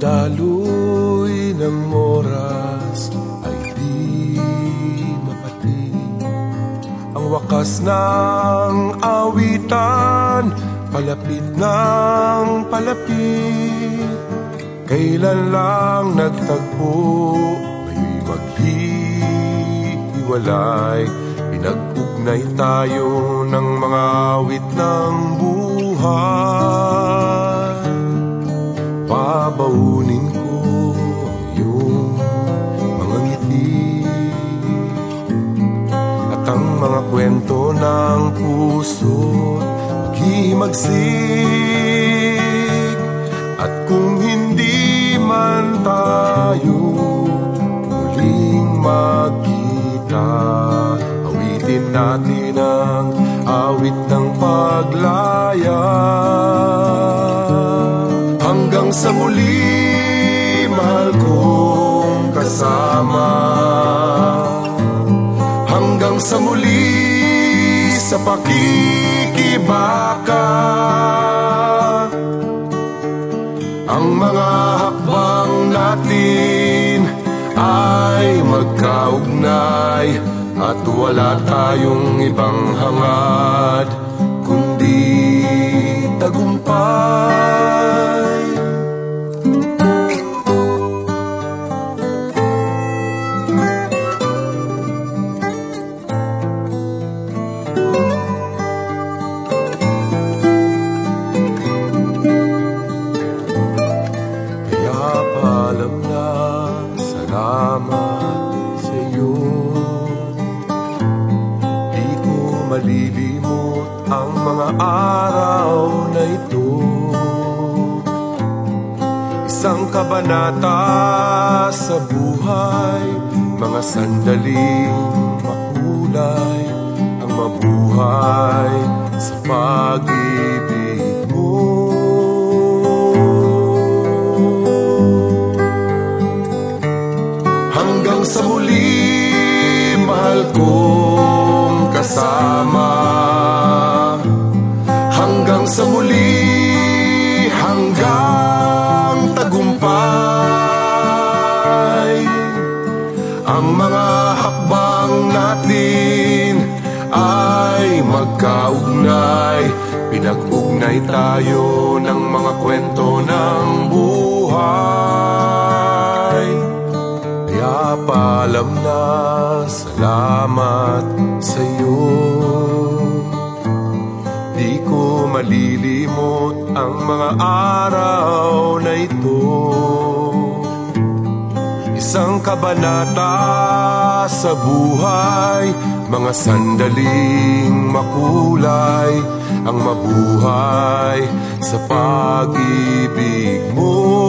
daloy ng oras ay di mapating. Ang wakas ng awitan, palapit ng palapit. Kailan lang nagtagpo, ngayon'y maghihiwalay. Pinag-ugnay tayo ng mga awit ng buhay. Babaunin ko ang iyong mga ngiti at ang mga kwento ng puso't maghimagsik. At kung hindi man tayo muling magkita, awitin natin ang awit ng paglaya. Hanggang sa muli, mahal kong kasama. Hanggang sa muli, sa pakikibaka. Ang mga hakbang natin ay magkaugnay, at wala tayong ibang hangad kundi tagumpay. Malilimot ang mga araw na ito. Isang kabanata sa buhay, mga sandaling makulay. Ang mabuhay sa pag-ibig mo. Hanggang sa muli, mahal kong kasama. Hanggang sa muli, hanggang tagumpay. Ang mga hakbang natin ay magkaugnay. Pinag-ugnay tayo ng mga kwento ng buhay. Kaya paalam na, salamat sa'yo. Di ko malilimot ang mga araw na ito. Isang kabanata sa buhay, mga sandaling makulay. Ang mabuhay sa pag-ibig mo.